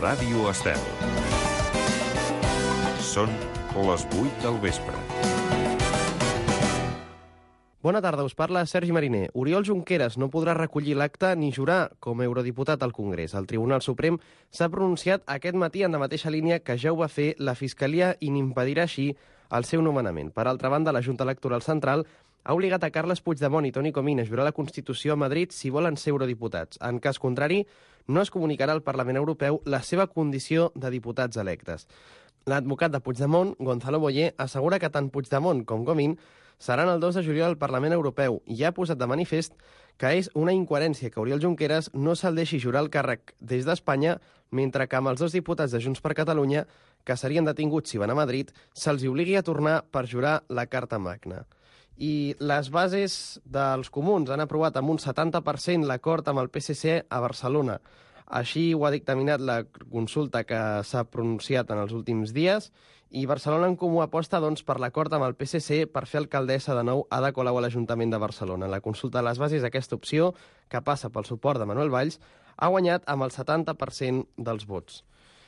Ràdio Estel. Són les 8 del vespre. Bona tarda, us parla Sergi Mariner. Oriol Junqueras no podrà recollir l'acta ni jurar com a eurodiputat al Congrés. El Tribunal Suprem s'ha pronunciat aquest matí en la mateixa línia que ja ho va fer la Fiscalia i n'impedirà així el seu nomenament. Per altra banda, la Junta Electoral Central ha obligat a Carles Puigdemont i Toni Comín a jurar la Constitució a Madrid si volen ser eurodiputats. En cas contrari, no es comunicarà al Parlament Europeu la seva condició de diputats electes. L'advocat de Puigdemont, Gonzalo Boyer, assegura que tant Puigdemont com Comín seran el 2 de juliol al Parlament Europeu i ha posat de manifest que és una incoherència que Oriol Junqueras no se'l deixi jurar el càrrec des d'Espanya, mentre que amb els 2 diputats de Junts per Catalunya, que serien detinguts si van a Madrid, se'ls obligui a tornar per jurar la Carta Magna. I les bases dels comuns han aprovat amb un 70% l'acord amb el PSC a Barcelona. Així ho ha dictaminat la consulta que s'ha pronunciat en els últims dies i Barcelona en Comú aposta doncs, per l'acord amb el PSC per fer alcaldessa de nou Ada Colau a l'Ajuntament de Barcelona. La consulta de les bases d'aquesta opció, que passa pel suport de Manuel Valls, ha guanyat amb el 70% dels vots.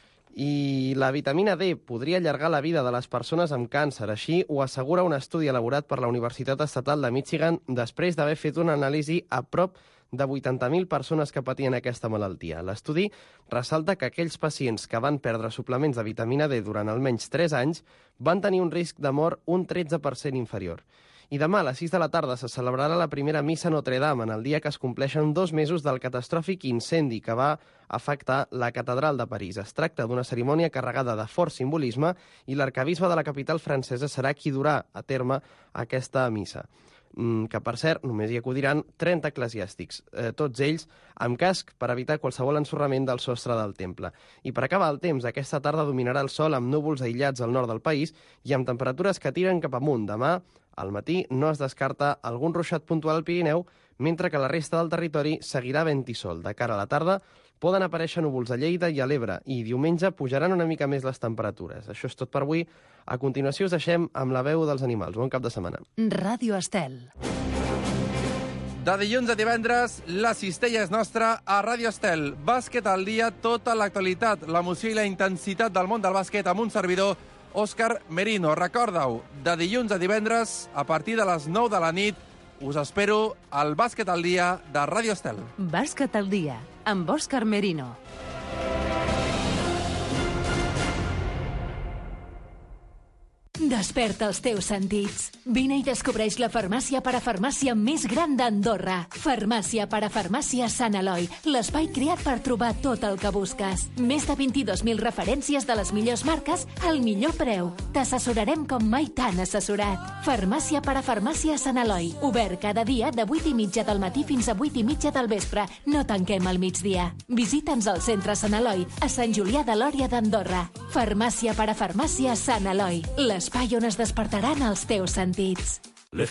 I la vitamina D podria allargar la vida de les persones amb càncer. Així ho assegura un estudi elaborat per la Universitat Estatal de Michigan després d'haver fet una anàlisi a prop de 80.000 persones que patien aquesta malaltia. L'estudi ressalta que aquells pacients que van perdre suplements de vitamina D durant almenys 3 anys van tenir un risc de mort un 13% inferior. I demà a les 6 de la tarda se celebrarà la primera missa a Notre Dame en el dia que es compleixen 2 mesos del catastròfic incendi que va afectar la catedral de París. Es tracta d'una cerimònia carregada de fort simbolisme i l'arquebisbe de la capital francesa serà qui durà a terme aquesta missa, que, per cert, només hi acudiran 30 eclesiàstics, tots ells amb casc per evitar qualsevol ensorrament del sostre del temple. I per acabar el temps, aquesta tarda dominarà el sol amb núvols aïllats al nord del país i amb temperatures que tiren cap amunt. Demà, al matí, no es descarta algun ruixat puntual al Pirineu, mentre que la resta del territori seguirà vent i sol. De cara a la tarda, poden aparèixer núvols a Lleida i a l'Ebre i diumenge pujaran una mica més les temperatures. Això és tot per avui. A continuació us deixem amb la veu dels animals. Bon cap de setmana. Ràdio Estel. De dilluns a divendres, la cistella és nostra a Ràdio Estel. Bàsquet al dia, tota l'actualitat, l'emoció i la intensitat del món del bàsquet amb un servidor, Òscar Merino. Recorda-ho, de dilluns a divendres, a partir de les 9 de la nit, us espero al Bàsquet al dia de Ràdio Estel. Bàsquet al dia, amb Òscar Merino. Desperta els teus sentits. Vine i descobreix la farmàcia parafarmàcia més gran d'Andorra. Farmàcia parafarmàcia Sant Eloi, l'espai creat per trobar tot el que busques. Més de 22.000 referències de les millors marques al millor preu. T'assessorarem com mai t'han assessorat. Farmàcia parafarmàcia Sant Eloi, obert cada dia de 8:30 del matí fins a 8:30 del vespre. No tanquem al migdia. Visita'ns al centre Sant Eloi, a Sant Julià de Lòria d'Andorra. Farmàcia parafarmàcia Sant Eloi, l'espai on es despertaran els teus sentits.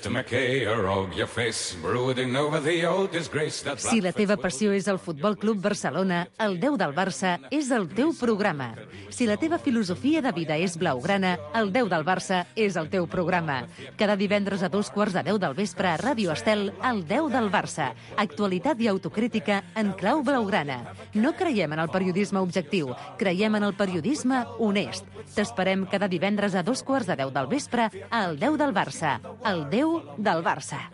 Si la teva passió és el Futbol Club Barcelona, el 10 del Barça és el teu programa. Si la teva filosofia de vida és blaugrana, el 10 del Barça és el teu programa. Cada divendres a 2:15 del vespre a Ràdio Estel, el 10 del Barça. Actualitat i autocrítica en clau blaugrana. No creiem en el periodisme objectiu, creiem en el periodisme honest. T'esperem cada divendres a 2:15 del vespre al 10 del Barça. El 10 del Barça.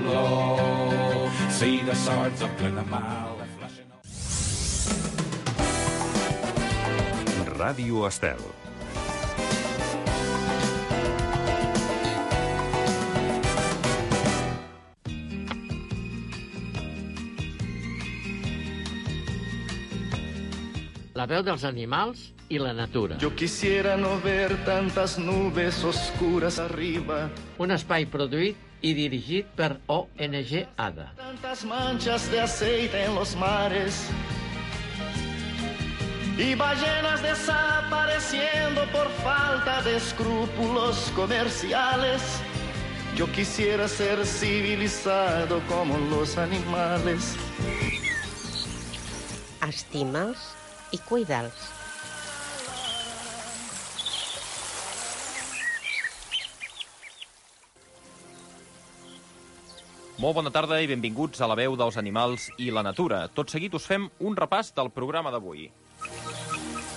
Ràdio Estel. La veu dels animals i la natura. Yo quisiera no ver tantas nubes oscuras arriba. Un espai produït i dirigit per ONG ADA. Tantas manchas de aceite en los mares. Y ballenas desapareciendo por falta de escrúpulos comerciales. Yo quisiera ser civilizado como los animales. Estima'ls i cuida'ls. Molt bona tarda i benvinguts a la veu dels animals i la natura. Tot seguit us fem un repàs del programa d'avui.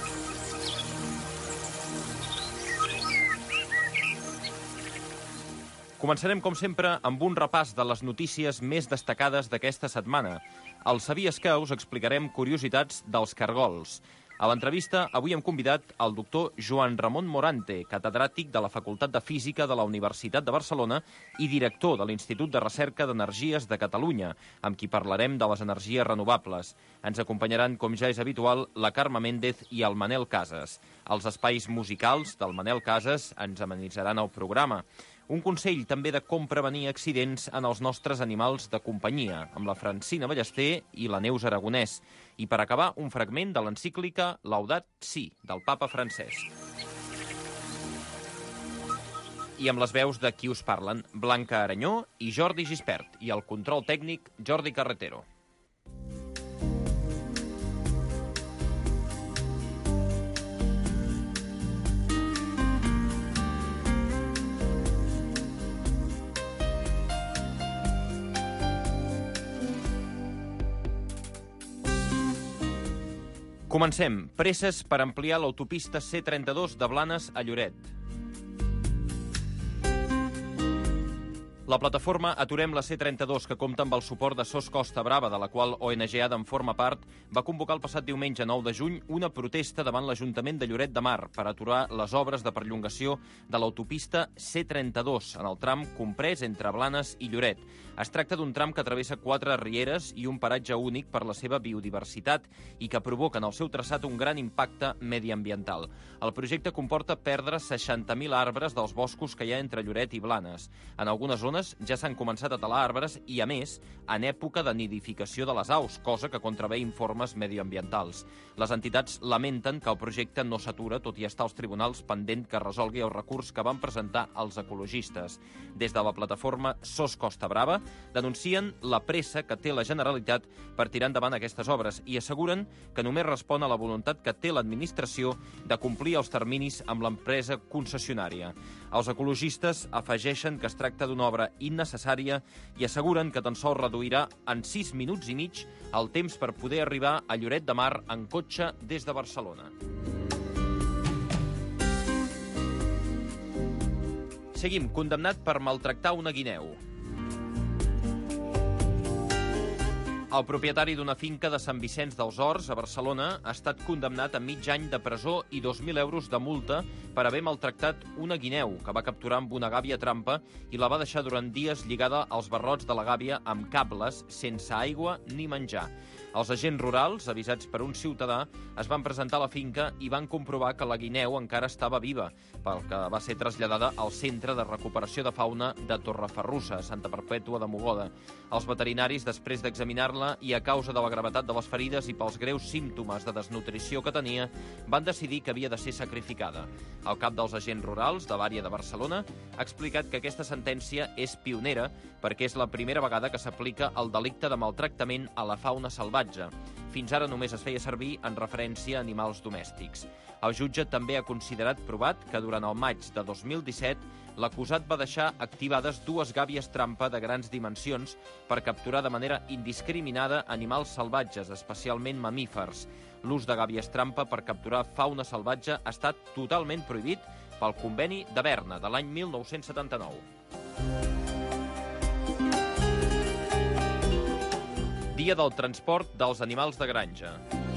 Començarem, com sempre, amb un repàs de les notícies més destacades d'aquesta setmana. Al Sabies que us explicarem curiositats dels cargols. A l'entrevista, avui hem convidat el doctor Joan Ramon Morante, catedràtic de la Facultat de Física de la Universitat de Barcelona i director de l'Institut de Recerca d'Energies de Catalunya, amb qui parlarem de les energies renovables. Ens acompanyaran, com ja és habitual, la Carme Méndez i el Manel Casas. Els espais musicals del Manel Casas ens amenitzaran el programa. Un consell també de com prevenir accidents en els nostres animals de companyia, amb la Francina Ballester i la Neus Aragonès. I per acabar, un fragment de l'encíclica Laudat Si, del papa Francesc. I amb les veus de qui us parlen, Blanca Aranyó i Jordi Gispert, i el control tècnic, Jordi Carretero. Comencem. Presses per ampliar l'autopista C32 de Blanes a Lloret. La plataforma Aturem la C32, que compta amb el suport de SOS Costa Brava, de la qual ONG Adam forma part, va convocar el passat diumenge 9 de juny una protesta davant l'Ajuntament de Lloret de Mar per aturar les obres de perllongació de l'autopista C32 en el tram comprès entre Blanes i Lloret. Es tracta d'un tram que travessa 4 rieres i un paratge únic per la seva biodiversitat i que provoca en el seu traçat un gran impacte mediambiental. El projecte comporta perdre 60.000 arbres dels boscos que hi ha entre Lloret i Blanes. En algunes zones ja s'han començat a talar arbres i, a més, en època de nidificació de les aus, cosa que contravé informes medioambientals. Les entitats lamenten que el projecte no s'atura, tot i estar als tribunals pendent que resolgui el recurs que van presentar els ecologistes. Des de la plataforma SOS Costa Brava denuncien la pressa que té la Generalitat per tirar endavant aquestes obres i asseguren que només respon a la voluntat que té l'administració de complir els terminis amb l'empresa concessionària. Els ecologistes afegeixen que es tracta d'una obra innecessària i asseguren que tan sols reduirà en 6 minuts i mig el temps per poder arribar a Lloret de Mar en cotxe des de Barcelona. Seguim. Condemnat per maltractar una guineu. El propietari d'una finca de Sant Vicenç dels Horts, a Barcelona, ha estat condemnat a mig any de presó i 2.000 euros de multa per haver maltractat una guineu que va capturar amb una gàbia trampa i la va deixar durant dies lligada als barrots de la gàbia amb cables, sense aigua ni menjar. Els agents rurals, avisats per un ciutadà, es van presentar a la finca i van comprovar que la guineu encara estava viva, pel que va ser traslladada al Centre de Recuperació de Fauna de Torreferrussa, Santa Perpètua de Mogoda. Els veterinaris, després d'examinar-la i a causa de la gravetat de les ferides i pels greus símptomes de desnutrició que tenia, van decidir que havia de ser sacrificada. El cap dels agents rurals de l'àrea de Barcelona ha explicat que aquesta sentència és pionera perquè és la primera vegada que s'aplica el delicte de maltractament a la fauna salvatge. Fins ara només es feia servir en referència a animals domèstics. El jutge també ha considerat provat que durant el maig de 2017 l'acusat va deixar activades 2 gàbies trampa de grans dimensions per capturar de manera indiscriminada animals salvatges, especialment mamífers. L'ús de gàbies trampa per capturar fauna salvatge ha estat totalment prohibit pel Conveni de Berna de l'any 1979. Dia del transport dels animals de granja.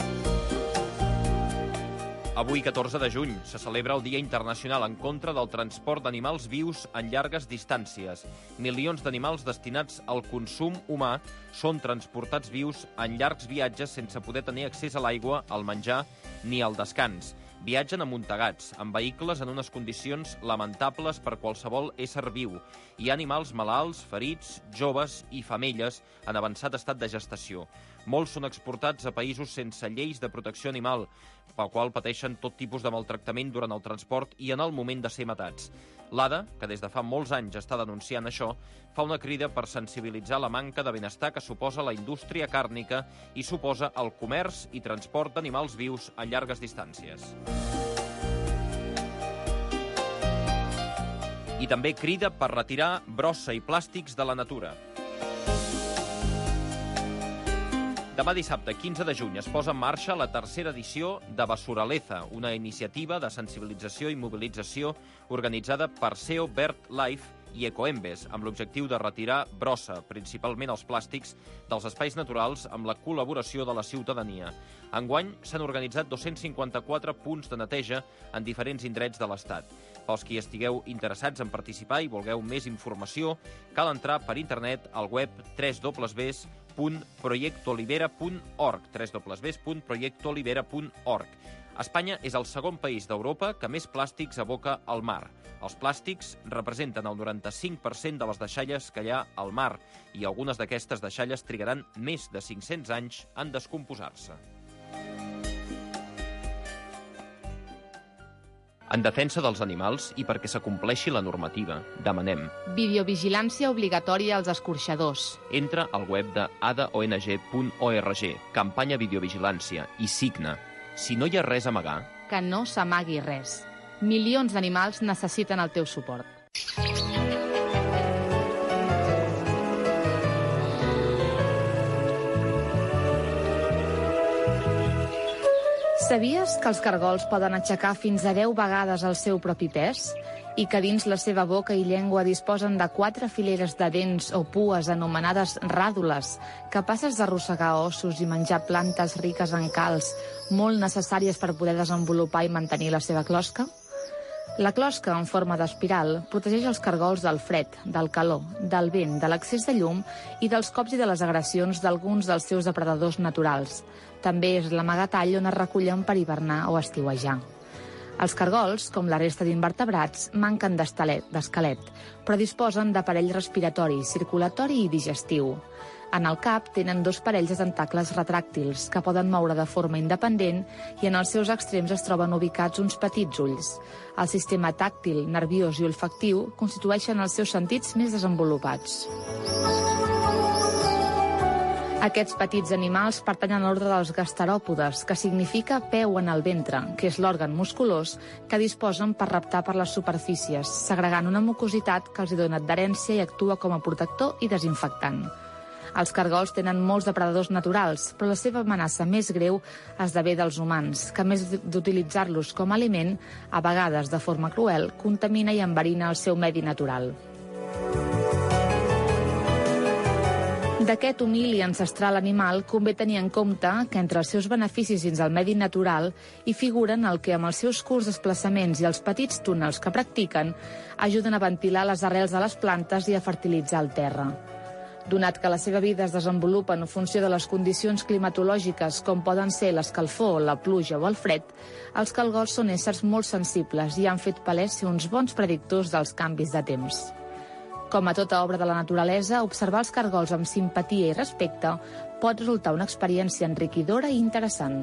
Avui, 14 de juny, se celebra el Dia Internacional en contra del transport d'animals vius en llargues distàncies. Milions d'animals destinats al consum humà són transportats vius en llargs viatges sense poder tenir accés a l'aigua, al menjar ni al descans. Viatgen amuntegats, en vehicles en unes condicions lamentables per qualsevol ésser viu. Hi ha animals malalts, ferits, joves i femelles en avançat estat de gestació. Molts són exportats a països sense lleis de protecció animal, pel qual pateixen tot tipus de maltractament durant el transport i en el moment de ser matats. L'ADA, que des de fa molts anys està denunciant això, fa una crida per sensibilitzar la manca de benestar que suposa la indústria càrnica i suposa el comerç i transport d'animals vius a llargues distàncies. I també crida per retirar brossa i plàstics de la natura. Demà dissabte, 15 de juny, es posa en marxa la tercera edició de Basuraleza, una iniciativa de sensibilització i mobilització organitzada per SEO BirdLife i Ecoembes, amb l'objectiu de retirar brossa, principalment els plàstics, dels espais naturals amb la col·laboració de la ciutadania. Enguany s'han organitzat 254 punts de neteja en diferents indrets de l'Estat. Pels qui estigueu interessats en participar i vulgueu més informació, cal entrar per internet al web www.proyectolibera.org www.proyectolibera.org. Espanya és el segon país d'Europa que més plàstics aboca al mar. Els plàstics representen el 95% de les deixalles que hi ha al mar i algunes d'aquestes deixalles trigaran més de 500 anys en descomposar-se. En defensa dels animals i perquè s'acompleixi la normativa, demanem videovigilància obligatòria als escorxadors. Entra al web de adaong.org, campanya videovigilància, i signa. Si no hi ha res a amagar... Que no s'amagui res. Milions d'animals necessiten el teu suport. Sabies que els cargols poden aixecar fins a 10 vegades el seu propi pes? I que dins la seva boca i llengua disposen de 4 fileres de dents o pues anomenades ràdules, capaces d'arrossegar ossos i menjar plantes riques en calç, molt necessàries per poder desenvolupar i mantenir la seva closca? La closca, en forma d'espiral, protegeix els cargols del fred, del calor, del vent, de l'excés de llum i dels cops i de les agressions d'alguns dels seus depredadors naturals. També és l'amagatall on es recullen per hivernar o estiuejar. Els cargols, com la resta d'invertebrats, manquen d'esquelet, però disposen d'aparell respiratori, circulatori i digestiu. En el cap tenen 2 parells de tentacles retràctils que poden moure de forma independent i en els seus extrems es troben ubicats uns petits ulls. El sistema tàctil, nerviós i olfactiu constitueixen els seus sentits més desenvolupats. Aquests petits animals pertanyen a l'ordre dels gasteròpodes, que significa peu en el ventre, que és l'òrgan musculós que disposen per reptar per les superfícies, segregant una mucositat que els dona adherència i actua com a protector i desinfectant. Els cargols tenen molts depredadors naturals, però la seva amenaça més greu esdevé dels humans, que a més d'utilitzar-los com a aliment, a vegades de forma cruel, contamina i enverina el seu medi natural. D'aquest humil i ancestral animal convé tenir en compte que entre els seus beneficis dins el medi natural hi figuren el que amb els seus curts desplaçaments i els petits túnels que practiquen ajuden a ventilar les arrels de les plantes i a fertilitzar el terra. Donat que la seva vida es desenvolupa en funció de les condicions climatològiques com poden ser l'escalfor, la pluja o el fred, els cargols són éssers molt sensibles i han fet palès ser uns bons predictors dels canvis de temps. Com a tota obra de la naturalesa, observar els cargols amb simpatia i respecte pot resultar una experiència enriquidora i interessant.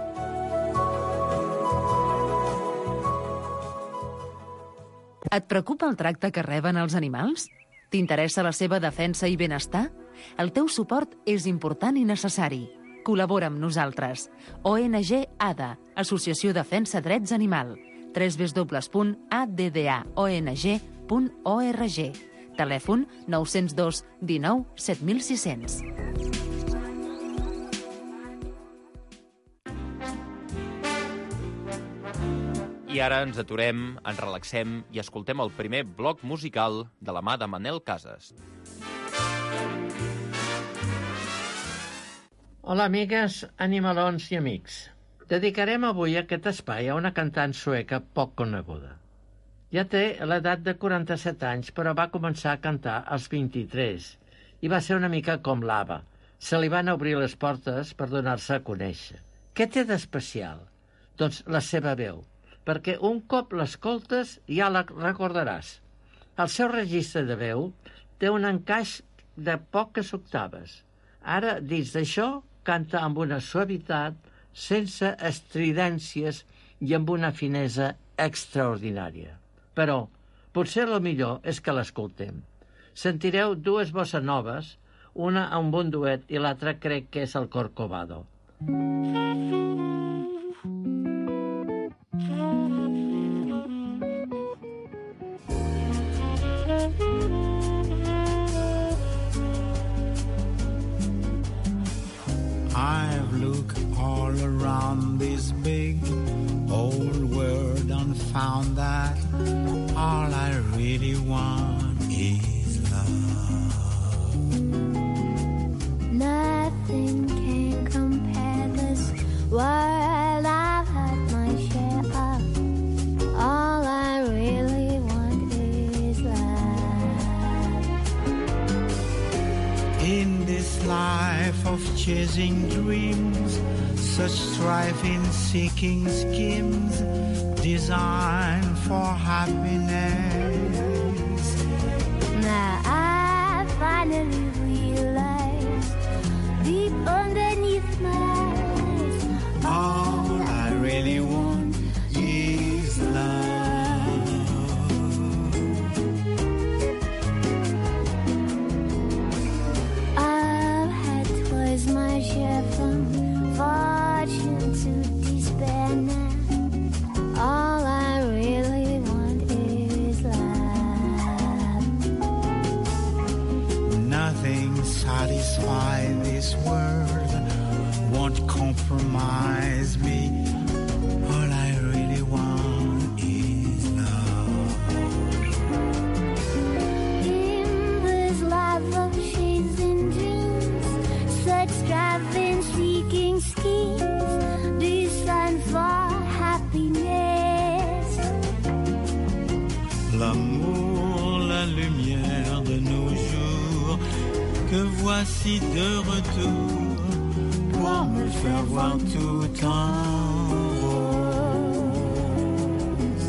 Et preocupa el tracte que reben els animals? T'interessa la seva defensa i benestar? El teu suport és important i necessari. Col·labora amb nosaltres. ONG ADA, Associació Defensa Drets Animal. www.addaong.org. Telèfon 902 19 7600. I ara ens aturem, ens relaxem i escoltem el primer bloc musical de la mà de Manel Casas. Hola, amigues, animalons i amics. Dedicarem avui aquest espai a una cantant sueca poc coneguda. Ja té l'edat de 47 anys, però va començar a cantar als 23 i va ser una mica com l'Ava. Se li van obrir les portes per donar-se a conèixer. Què té d'especial? Doncs la seva veu, perquè un cop l'escoltes ja la recordaràs. El seu registre de veu té un encaix de poques octaves. Ara, dins d'això, canta amb una suavitat, sense estridències i amb una finesa extraordinària. Però potser el millor és que l'escoltem. Sentireu 2 bossa noves, una amb un duet i l'altra crec que és el Corcovado. I've looked all around this big old world and found that all I really want nothing can compare this world. I've had my share of. All I really want is love. In this life of chasing dreams, such striving, seeking schemes designed for happiness. Now I finally realized deep underneath my eyes, all I really want is love. I've had twice my share from fortune to despair now. All I really want is love. Nothing satisfies this world, won't compromise me. All I really want is love. In this life of shades and dreams, such striving, seeking schemes designed for happiness. L'amour, la lumière de nos jours, que voici de retour pour me faire voir tout en rose.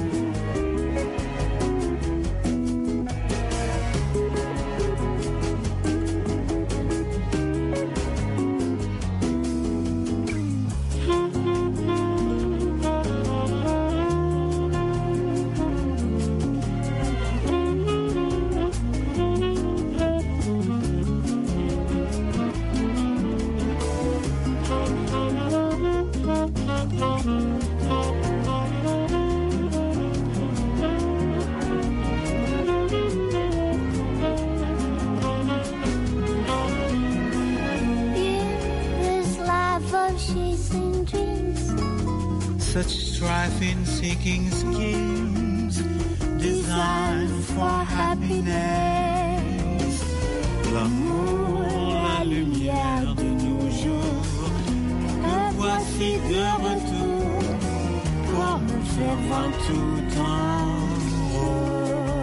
Such striving, seeking schemes designed for happiness. L'amour, la lumière de nos jours, que voici de retour pour me faire voir tout en rose.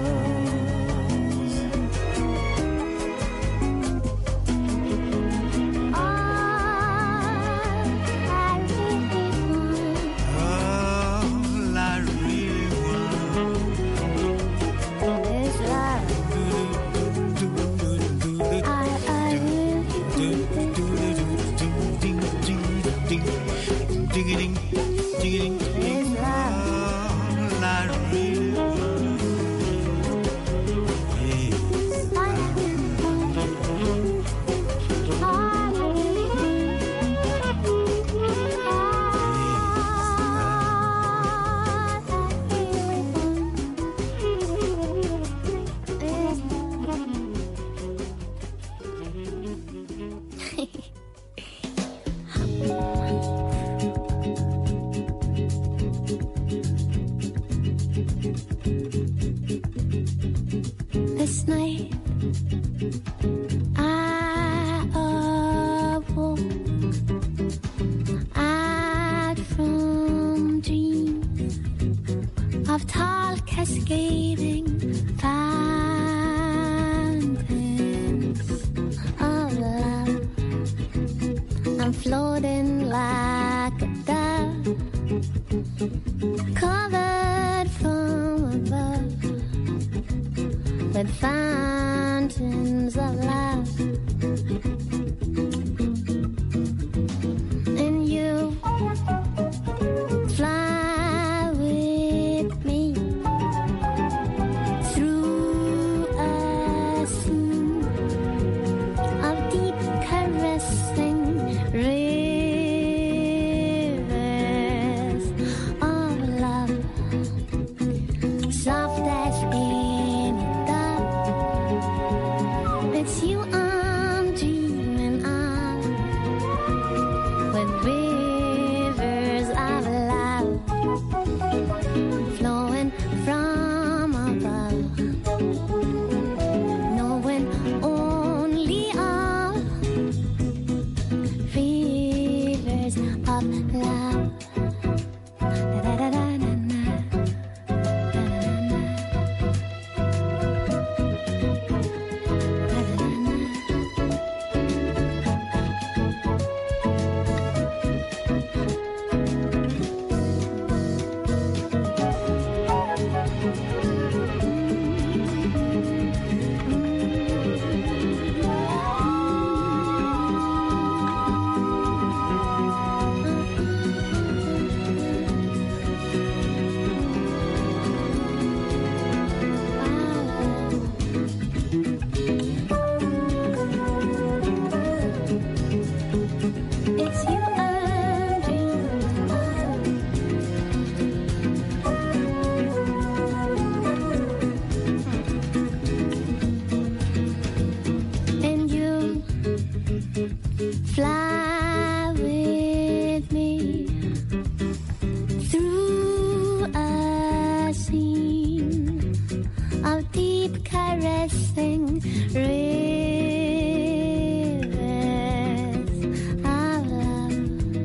Ding, ding, ding, all I really want is this night I awoke out from dreams of tall cascading fountains of love. I'm floating like a dove, covered from above with fountains of love. And you fly with me through a scene of deep caressing rivers of love, soft as any dove. It's you of love. Fly with me through a scene of deep caressing rivers of love,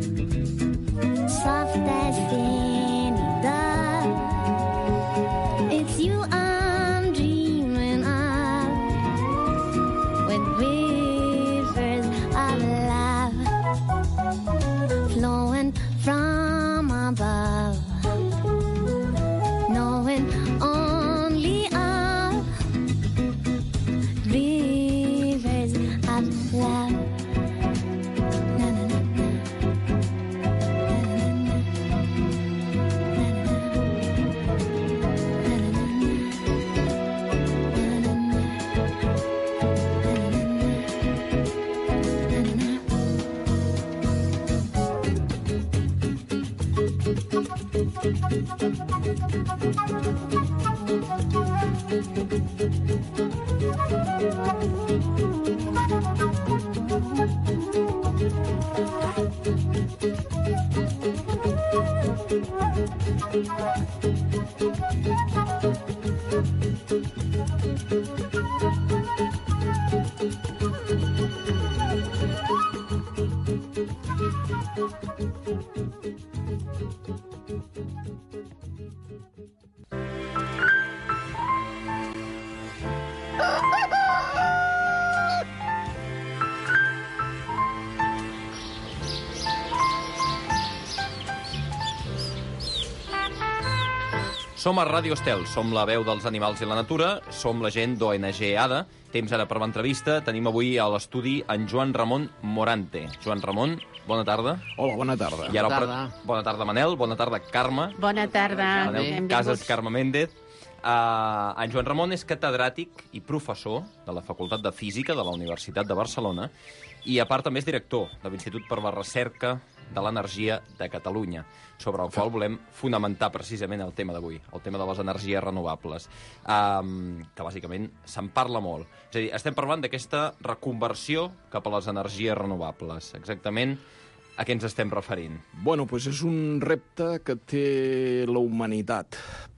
soft as any dove. It's you I'm dreaming of, with rivers of love flowing from above, knowing only of rivers of love. Na, na, na, na. Som a Ràdio Estel, som la veu dels animals i la natura, som la gent d'ONG ADA. Temps ara per l'entrevista. Tenim avui a l'estudi en Joan Ramon Morante. Joan Ramon, bona tarda. Hola, bona tarda. I ara bona tarda, Manel. Bona tarda, Carme. Bona tarda. Manel Casas, Carme Méndez. En Joan Ramon és catedràtic i professor de la Facultat de Física de la Universitat de Barcelona i, a part, també és director de l'Institut per la Recerca de l'Energia de Catalunya, sobre el qual volem fonamentar precisament el tema d'avui, el tema de les energies renovables, que bàsicament se'n parla molt. És a dir, estem parlant d'aquesta reconversió cap a les energies renovables. Exactament a què ens estem referint? Bueno, doncs és un repte que té la humanitat,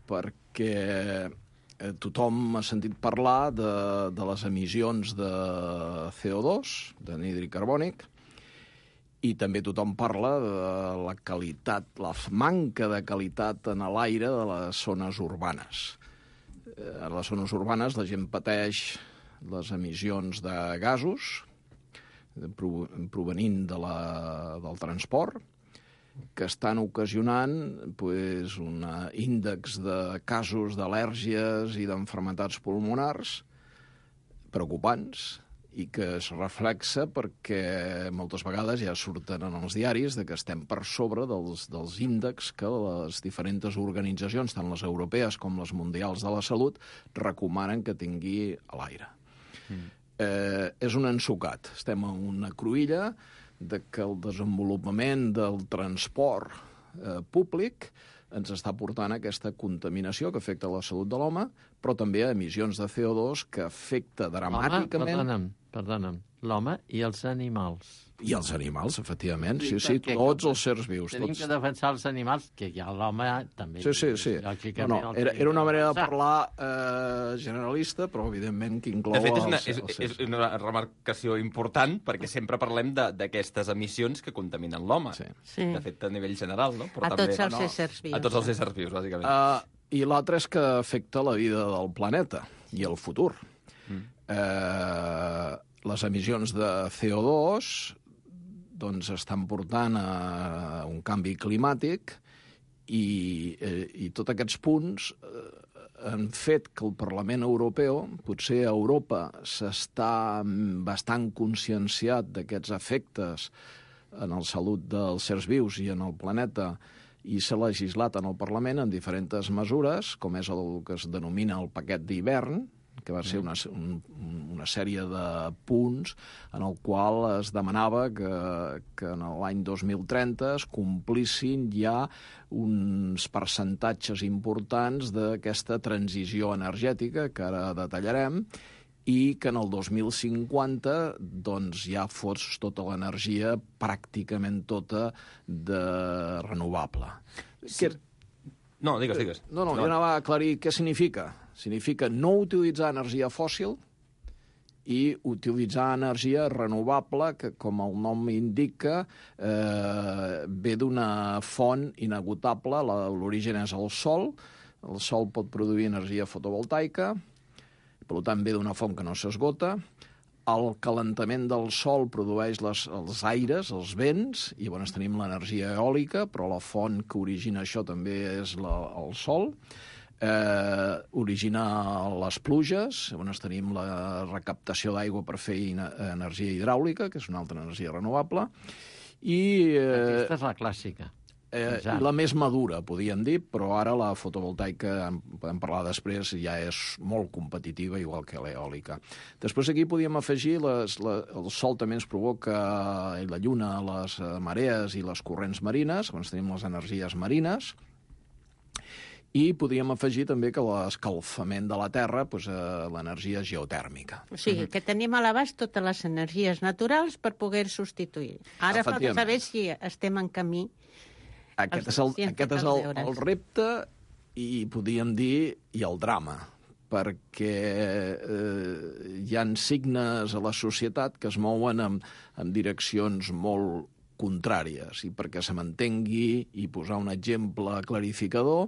perquè tothom ha sentit parlar de les emissions de CO2, d'anhídrid carbònic, i també tothom parla de la qualitat, la manca de qualitat en l'aire de les zones urbanes. A les zones urbanes la gent pateix les emissions de gasos provenint del transport, que estan ocasionant un índex de casos d'al·lèrgies i d'enfermetats pulmonars preocupants, i que es reflexa perquè moltes vegades ja surten en els diaris de que estem per sobre dels índexs que les diferents organitzacions, tant les europees com les mundials de la salut, recomanen que tingui a l'aire. És un ensucat. Estem en una cruïlla de que el desenvolupament del transport públic ens està portant aquesta contaminació que afecta la salut de l'home, però també emissions de CO2 que afecta dramàticament... Perdona'm, l'home i els animals. I els animals, efectivament, sí, tots els sers vius. Tenim que defensar els animals, que ja l'home també... Sí. No, era una manera de parlar generalista, però evidentment que inclou... De fet, és una remarcació important, perquè sempre parlem d'aquestes emissions que contaminen l'home. Sí. De fet, a nivell general, no? Però tots els éssers vius. A tots els éssers vius, bàsicament. I l'altre és que afecta la vida del planeta i el futur. Les emissions de CO2 doncs estan portant a un canvi climàtic i tots aquests punts han fet que el Parlament Europeu, potser a Europa s'està bastant conscienciat d'aquests efectes en la salut dels sers vius i en el planeta, i s'ha legislat en el Parlament en diferents mesures, com és el que es denomina el paquet d'hivern, que va ser una sèrie de punts en el qual es demanava que en l'any 2030 es complissin ja uns percentatges importants d'aquesta transició energètica, que ara detallarem, i que en el 2050 doncs, ja fos tota l'energia, pràcticament tota, de renovable. Sí. No, digues. No, jo anava a aclarir què significa. Significa no utilitzar energia fòssil i utilitzar energia renovable, que, com el nom indica, ve d'una font inagotable. L'origen és el sol. El sol pot produir energia fotovoltaica, per tant, ve d'una font que no s'esgota. El calentament del sol produeix els aires, els vents, i llavors tenim l'energia eòlica, però la font que origina això també és el sol. Origina les pluges, llavors tenim la recaptació d'aigua per fer energia hidràulica, que és una altra energia renovable. Aquesta és la clàssica. La més madura, podríem dir, però ara la fotovoltaica, en podem parlar després, ja és molt competitiva, igual que l'eòlica. Després aquí podríem afegir, el sol també ens provoca, i la lluna, les marees i les corrents marines, llavors tenim les energies marines, i podríem afegir també que l'escalfament de la Terra, l'energia geotèrmica. O sigui, que tenim a l'abast totes les energies naturals per poder substituir. Ara falta saber si estem en camí. Aquest és el repte i, podríem dir, i el drama, perquè hi ha signes a la societat que es mouen en direccions molt contràries, i perquè se m'entengui i posar un exemple clarificador,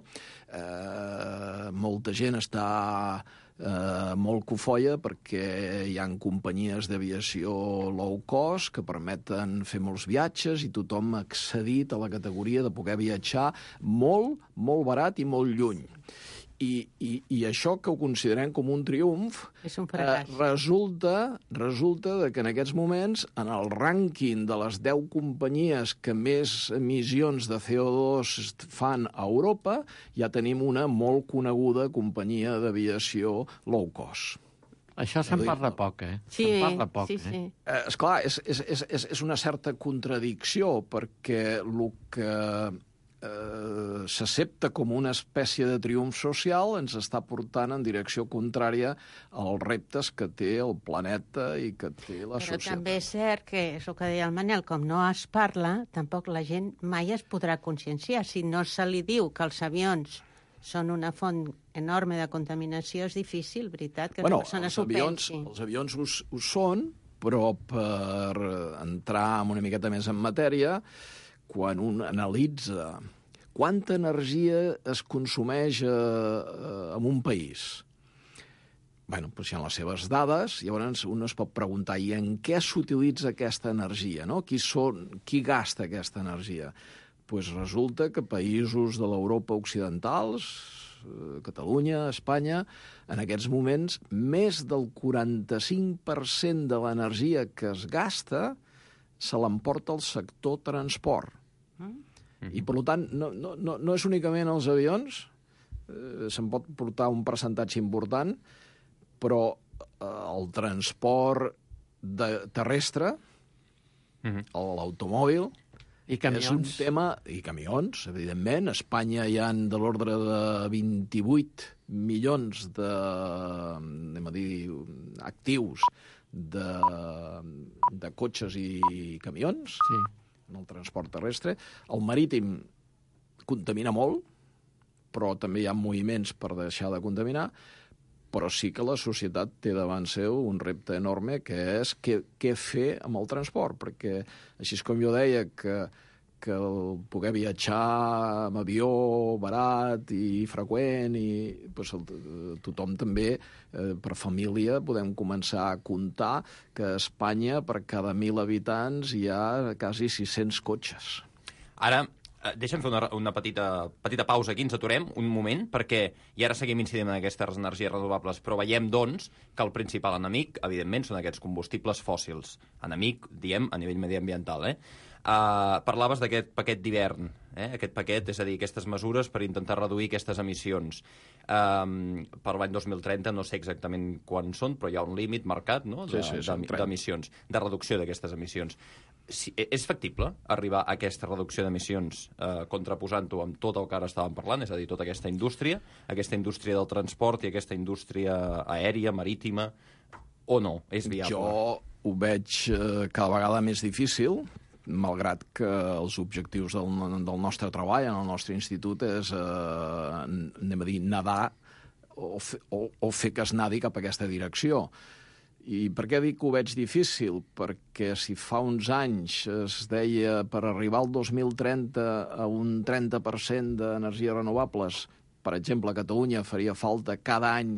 molta gent està molt cofoia perquè hi ha companyies d'aviació low cost que permeten fer molts viatges i tothom ha accedit a la categoria de poder viatjar molt, molt barat i molt lluny. I això, que ho considerem com un triomf, resulta que en aquests moments, en el rànquing de les 10 companyies que més emissions de CO2 fan a Europa, ja tenim una molt coneguda companyia d'aviació low cost. Això se'n parla poc, Sí. Esclar, és una certa contradicció, perquè el que s'accepta com una espècie de triomf social ens està portant en direcció contrària als reptes que té el planeta i que té la societat. Però també és cert que, és el que deia el Manel, com no es parla, tampoc la gent mai es podrà conscienciar. Si no se li diu que els avions són una font enorme de contaminació, és difícil, veritat, que una persona s'ho pensi. Els avions ho són, però per entrar una miqueta més en matèria, quan un analitza quanta energia es consumeix en un país, doncs hi ha les seves dades, llavors un es pot preguntar i en què s'utilitza aquesta energia, no? Qui gasta aquesta energia? Doncs resulta que països de l'Europa occidentals, Catalunya, Espanya, en aquests moments més del 45% de l'energia que es gasta se l'emporta el sector transport. I, per tant, no és únicament els avions, se'n pot portar un percentatge important, però el transport terrestre, l'automòbil, I camions. És un tema... I camions, evidentment. A Espanya hi ha de l'ordre de 28 milions de, anem a dir, actius de cotxes i camions en el transport terrestre. El marítim contamina molt, però també hi ha moviments per deixar de contaminar, però sí que la societat té davant seu un repte enorme, que és què fer amb el transport, perquè així com jo deia que poder viatjar amb avió barat i freqüent, i doncs, tothom també, per família, podem començar a comptar que a Espanya per cada 1.000 habitants hi ha quasi 600 cotxes. Ara, deixa'm fer una petita pausa aquí, ens aturem un moment, perquè i ara seguim incidint en aquestes energies renovables, però veiem, doncs, que el principal enemic, evidentment, són aquests combustibles fòssils. Enemic, diem, a nivell mediambiental, parlaves d'aquest paquet d'hivern, aquest paquet, és a dir, aquestes mesures per intentar reduir aquestes emissions. Per l'any 2030 no sé exactament quan són, però hi ha un límit marcat, no?, d'emissions, de reducció d'aquestes emissions. És factible arribar a aquesta reducció d'emissions contraposant-ho amb tot el que ara estàvem parlant, és a dir, tota aquesta indústria del transport i aquesta indústria aèria, marítima, o no? És viable? Jo ho veig cada vegada més difícil, malgrat que els objectius del nostre treball en el nostre institut és, anem a dir, nedar o fer que es nadi cap a aquesta direcció. I per què dic que ho veig difícil? Perquè si fa uns anys es deia per arribar al 2030 a un 30% d'energies renovables, per exemple, a Catalunya faria falta cada any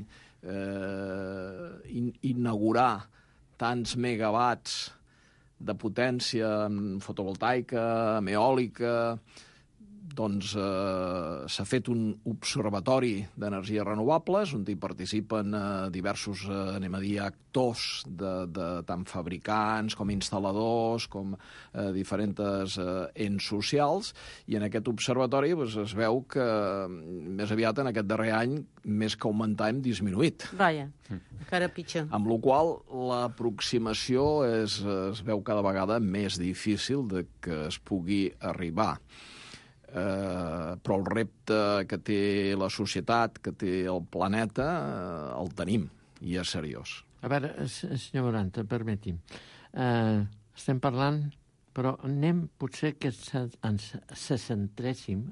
inaugurar tants megawatts de potència fotovoltaica, eòlica, doncs s'ha fet un observatori d'energies renovables on hi participen diversos, anem a dir, actors, tant fabricants com instal·ladors, com diferents ens socials, i en aquest observatori es veu que més aviat en aquest darrer any, més que augmentar, hem disminuït. Vaja, encara pitjor. Amb la qual l'aproximació es veu cada vegada més difícil de que es pugui arribar. Però el repte que té la societat, que té el planeta, el tenim, i és seriós. A veure, senyor Moranta, permeti'm. Estem parlant, però anem potser que ens centréssim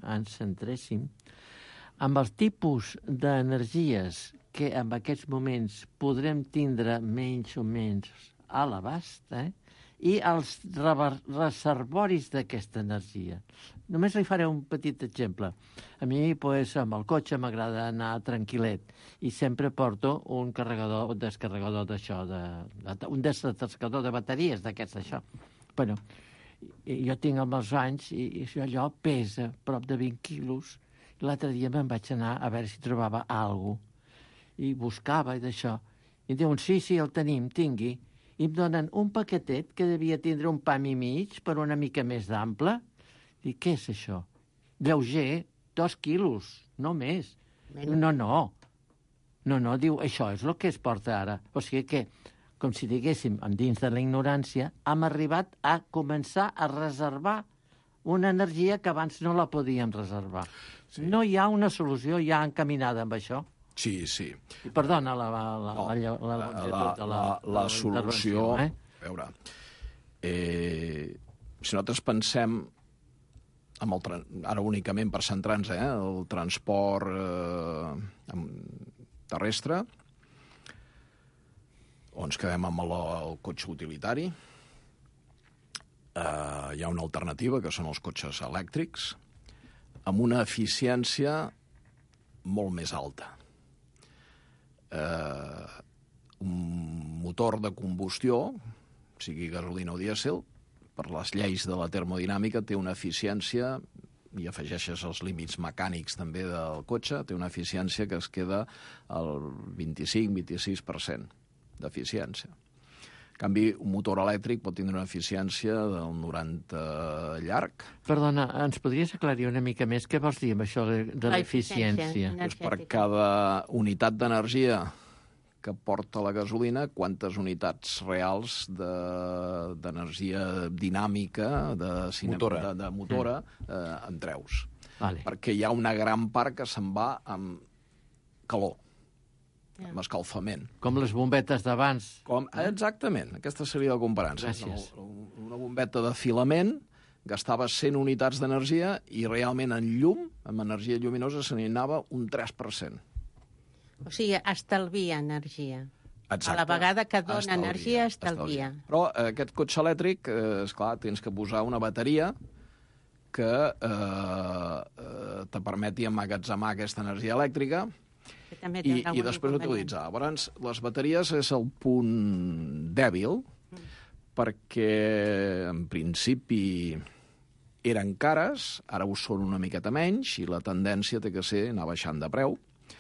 amb els tipus d'energies que en aquests moments podrem tindre menys o menys a l'abast, i els reservoris d'aquesta energia. Només li faré un petit exemple. A mi, amb el cotxe m'agrada anar tranquil·let i sempre porto un descarregador d'això, un descarregador de bateries d'aquests d'això. Bueno, jo tinc els meus anys i allò pesa prop de 20 quilos. L'altre dia me'n vaig anar a veure si trobava alguna cosa i buscava i d'això. I diuen, sí, el tenim, tingui. I em donen un paquetet que devia tindre un pam i mig per una mica més d'ample. Dic, què és això? Lleuger, 2 quilos, no més. No, diu, això és el que es porta ara. O sigui que, com si diguéssim, dins de la ignorància, hem arribat a començar a reservar una energia que abans no la podíem reservar. Sí. No hi ha una solució ja encaminada amb això? Sí. Perdona la solució... A veure, si nosaltres pensem, ara únicament per centrar-nos, el transport terrestre, o ens quedem amb el cotxe utilitari, hi ha una alternativa, que són els cotxes elèctrics, amb una eficiència molt més alta. Un motor de combustió, sigui gasolina o dièsel, per les lleis de la termodinàmica té una eficiència, i afegeixes els límits mecànics també del cotxe, té una eficiència que es queda al 25-26% d'eficiència. En canvi, un motor elèctric pot tindre una eficiència del 90 llarg. Perdona, ens podries aclarir una mica més què vols dir amb això de l'eficiència? Per cada unitat d'energia que porta la gasolina, quantes unitats reals d'energia dinàmica, de motora, en treus. Vale. Perquè hi ha una gran part que se'n va amb calor, amb escalfament. Com les bombetes d'abans. Exactament, aquesta seria la comparança. Gràcies. Una bombeta de filament gastava 100 unitats d'energia i realment en llum, amb energia lluminosa, se n'hi anava un 3%. O sigui, estalvia energia. Exacte. A la vegada que dona energia, estalvia. Però aquest cotxe elèctric, esclar, tens que posar una bateria que te permeti emmagatzemar aquesta energia elèctrica i després utilitzar. Llavors, les bateries és el punt dèbil, perquè en principi eren cares, ara ho són una miqueta menys, i la tendència té que ser anar baixant de preu.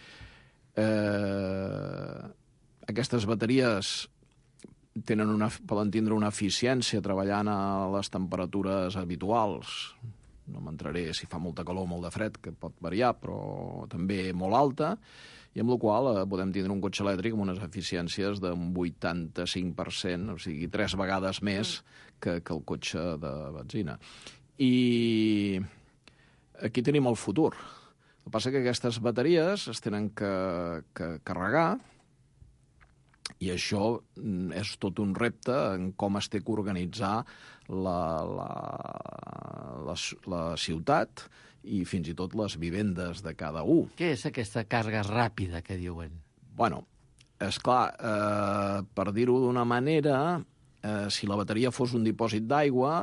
Aquestes bateries poden tindre una eficiència treballant a les temperatures habituals. No m'entraré si fa molta calor o molt de fred, que pot variar, però també molt alta, i amb la qual podem tindre un cotxe elèctric amb unes eficiències d'un 85%, o sigui, 3 vegades més que el cotxe de benzina. I aquí tenim el futur. El que passa és que aquestes bateries es tenen que carregar, i això és tot un repte en com es té que organitzar la ciutat i fins i tot les vivendes de cada un. Què és aquesta càrrega ràpida que diuen? Bueno, esclar, per dir-ho d'una manera, si la bateria fos un dipòsit d'aigua,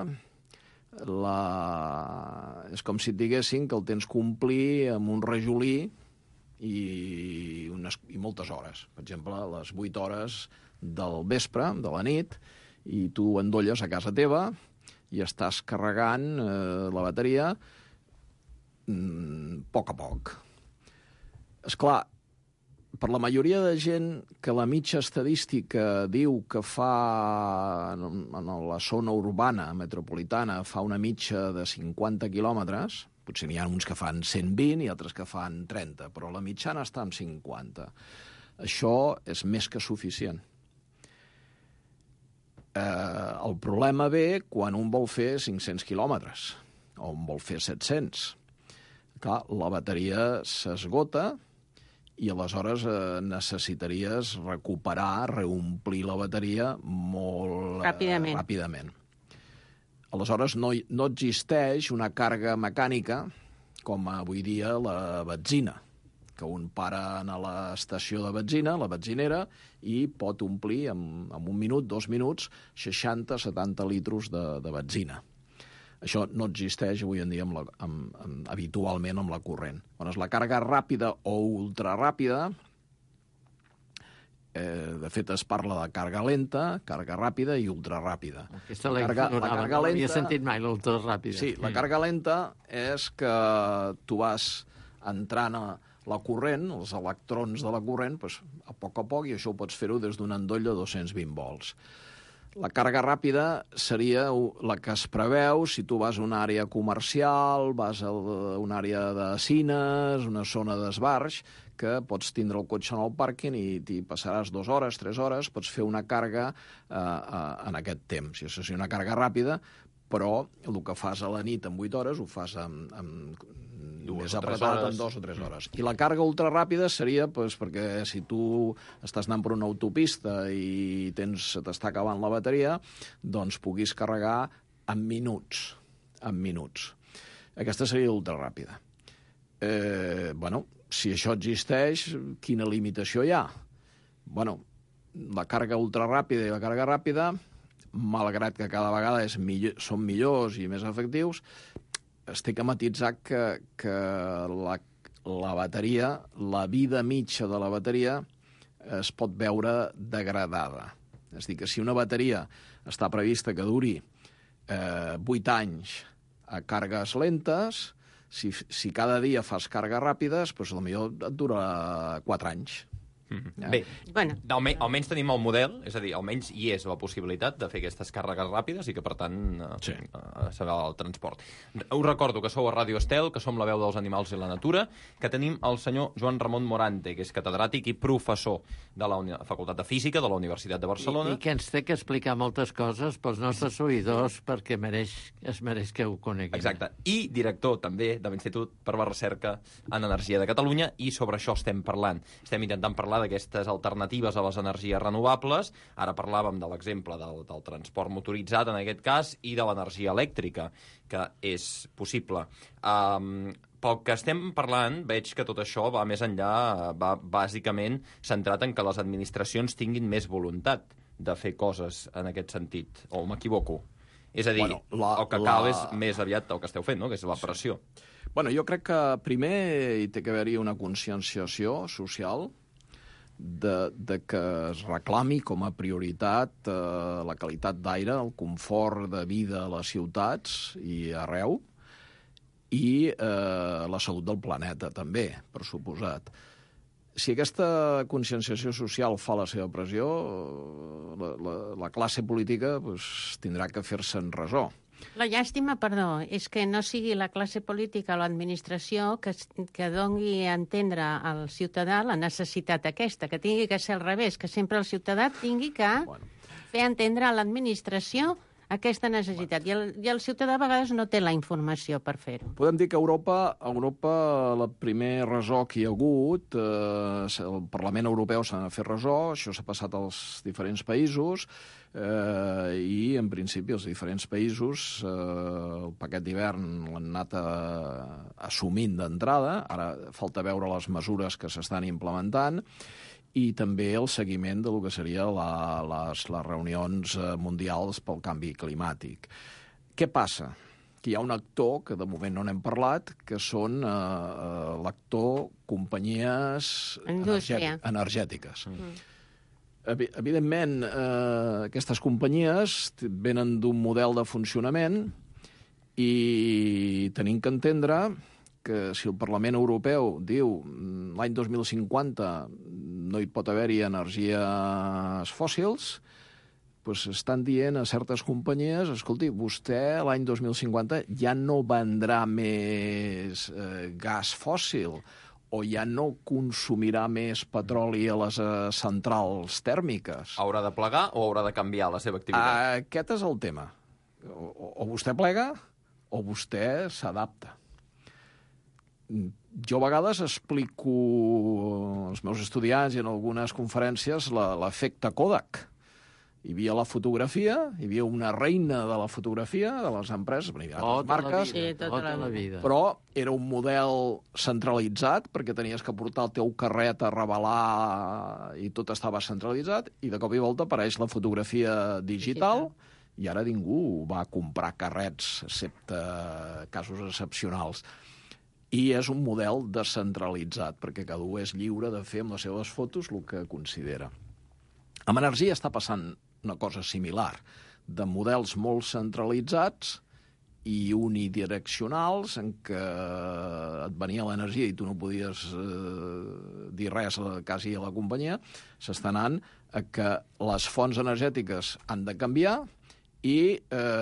és com si et diguessin que el tens que omplir amb un rajolí i moltes hores. Per exemple, a les 8 hores del vespre, de la nit, i tu endolles a casa teva i estàs carregant la bateria a poc a poc. Esclar, per la majoria de gent que la mitja estadística diu que fa, en la zona urbana metropolitana, fa una mitja de 50 quilòmetres, potser n'hi ha uns que fan 120 i altres que fan 30, però la mitjana està en 50. Això és més que suficient. El problema ve quan un vol fer 500 quilòmetres o un vol fer 700. Clar, la bateria s'esgota i aleshores necessitaries reomplir la bateria molt ràpidament. Aleshores, no existeix una càrrega mecànica com avui dia la benzina, que un para a l'estació de benzina, la benzinera, i pot omplir en un minut, 2 minuts, 60-70 litres de benzina. Això no existeix avui en dia habitualment amb la corrent. Llavors, la càrrega ràpida o ultraràpida, de fet es parla de càrrega lenta, càrrega ràpida i ultraràpida. Aquesta la no havia sentit mai, l'ultraràpida. Sí, la càrrega lenta és que tu vas entrant a la corrent, els electrons de la corrent, a poc, i això ho pots fer-ho des d'un endoll de 220 volts. La càrrega ràpida seria la que es preveu si tu vas a una àrea comercial, vas a una àrea de cines, una zona d'esbarx, que pots tindre el cotxe en el pàrquing i t'hi passaràs 2 hores, 3 hores, pots fer una càrrega en aquest temps. És una càrrega ràpida, però el que fas a la nit en 8 hores ho fas més apretat en 2 o 3 hores. I la càrrega ultraràpida seria perquè si tu estàs anant per una autopista i se t'està acabant la bateria, doncs puguis carregar en minuts. Aquesta seria ultraràpida. Si això existeix, quina limitació hi ha? La càrrega ultraràpida i la càrrega ràpida, malgrat que cada vegada són millors i més efectius, es té que matitzar que la bateria, la vida mitja de la bateria, es pot veure degradada. És a dir, que si una bateria està prevista que duri 8 anys a càrregues lentes, si cada dia fas càrregues ràpides, potser et dura 4 anys. Bé, almenys tenim el model, és a dir, almenys hi és la possibilitat de fer aquestes càrregues ràpides i que, per tant, serà el transport. Us recordo que sou a Ràdio Estel, que som la veu dels animals i la natura, que tenim el senyor Joan Ramon Morante, que és catedràtic i professor de la Facultat de Física de la Universitat de Barcelona. I que ens té que explicar moltes coses pels nostres oïdors perquè es mereix que ho coneguin. Exacte. I director, també, de l'Institut per la Recerca en Energia de Catalunya, i sobre això estem parlant. Estem intentant parlar d'aquestes alternatives a les energies renovables. Ara parlàvem de l'exemple del transport motoritzat, en aquest cas, i de l'energia elèctrica, que és possible. Pel que estem parlant, veig que tot això va més enllà, va bàsicament centrat en que les administracions tinguin més voluntat de fer coses en aquest sentit, o m'equivoco? És a dir, el que cal és més aviat el que esteu fent, no? Que és la pressió. Bueno, jo crec que primer hi té que haver-hi una conscienciació social de que es reclami com a prioritat la qualitat d'aire, el confort de vida a les ciutats i arreu, i la salut del planeta, també, per suposat. Si aquesta conscienciació social fa la seva pressió, la classe política tindrà que fer-se'n ressò. La llàstima, perdó, és que no sigui la classe política o l'administració que doni a entendre al ciutadà la necessitat aquesta, que tingui que ser al revés, que sempre el ciutadà tingui que fer entendre a l'administració aquesta necessitat. I el ciutadà a vegades no té la informació per fer-ho. Podem dir que a Europa el primer ressò que hi ha hagut, el Parlament Europeu s'ha de fer ressò, això s'ha passat als diferents països, i en principi els diferents països el paquet d'hivern l'han anat assumint d'entrada. Ara falta veure les mesures que s'estan implementant i també el seguiment del que serien les reunions mundials pel canvi climàtic. Què passa? Que hi ha un actor, que de moment no n'hem parlat, que són l'actor companyies energètiques. Evidentment, aquestes companyies venen d'un model de funcionament i tenim que entendre que si el Parlament Europeu diu l'any 2050 no hi pot haver-hi energies fòssils, doncs estan dient a certes companyies, escolti, vostè l'any 2050 ja no vendrà més gas fòssil o ja no consumirà més petroli a les centrals tèrmiques. Haurà de plegar o haurà de canviar la seva activitat? Aquest és el tema. O vostè plega o vostè s'adapta. Jo a vegades explico als meus estudiants i en algunes conferències l'efecte Kodak. Hi havia la fotografia, hi havia una reina de la fotografia, de les empreses, de les marques, tota la vida. Però era un model centralitzat, perquè tenies que portar el teu carret a revelar i tot estava centralitzat, i de cop i volta apareix la fotografia digital i ara ningú va comprar carrets, excepte casos excepcionals. I és un model descentralitzat, perquè cada un és lliure de fer amb les seves fotos el que considera. Amb energia està passant una cosa similar, de models molt centralitzats i unidireccionals, en què et venia l'energia i tu no podies dir res quasi a la companyia, s'està anant a que les fonts energètiques han de canviar i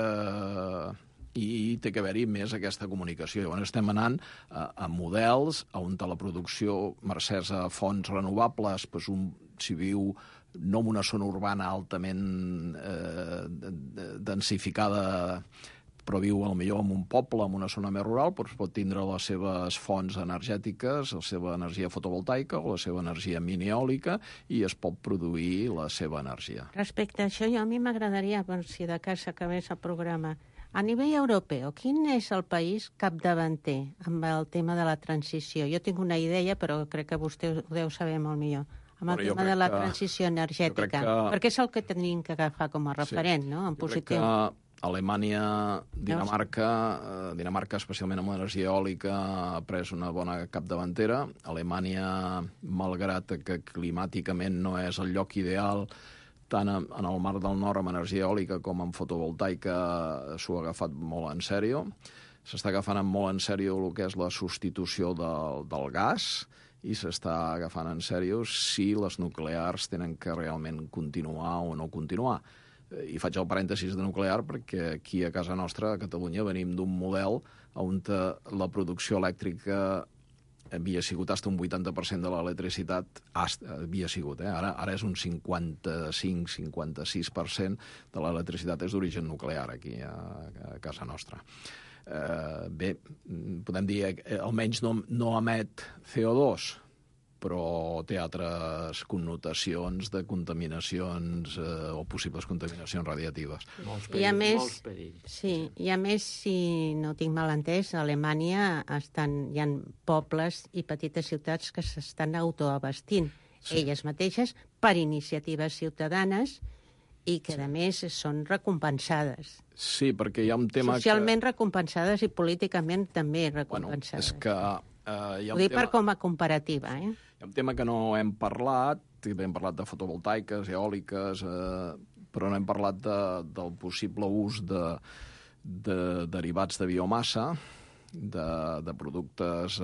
té que haver-hi més aquesta comunicació. Llavors estem anant a models on la producció, mercès a fonts renovables, si viu no en una zona urbana altament densificada, però viu potser en un poble, en una zona més rural, doncs pot tindre les seves fonts energètiques, la seva energia fotovoltaica o la seva energia mini-eòlica, i es pot produir la seva energia. Respecte a això, a mi m'agradaria, si de cas s'acabés el programa, a nivell europeu, quin és el país capdavanter amb el tema de la transició? Jo tinc una idea, però crec que vostè ho deu saber molt millor. Amb el tema de la transició energètica, perquè és el que tenim que agafar com a referent, no?, en positiu. Jo crec que Alemanya, Dinamarca, especialment amb l'energia eòlica, ha pres una bona capdavantera. Alemanya, malgrat que climàticament no és el lloc ideal, tant en el Mar del Nord amb energia eòlica com en fotovoltaica, s'ho ha agafat molt en sèrio. S'està agafant molt en sèrio el que és la substitució del gas, i s'està agafant en sèrio si les nuclears tenen que realment continuar o no continuar. I faig el parèntesis de nuclear perquè aquí a casa nostra, a Catalunya, venim d'un model on la producció elèctrica havia sigut fins un 80% de l'electricitat, havia sigut, ara és un 55-56% de l'electricitat és d'origen nuclear aquí a casa nostra. Bé, podem dir que almenys no emet CO2, però té altres connotacions de contaminacions o possibles contaminacions radiatives. I a més, si no tinc mal entès, a Alemanya hi ha pobles i petites ciutats que s'estan autoabastint elles mateixes per iniciatives ciutadanes i que, a més, són recompensades. Sí, perquè hi ha un tema socialment recompensades i políticament també recompensades. És que ho dic com a comparativa, Hi ha un tema que no hem parlat, hem parlat de fotovoltaiques, eòliques, però no hem parlat del possible ús de derivats de biomassa, de productes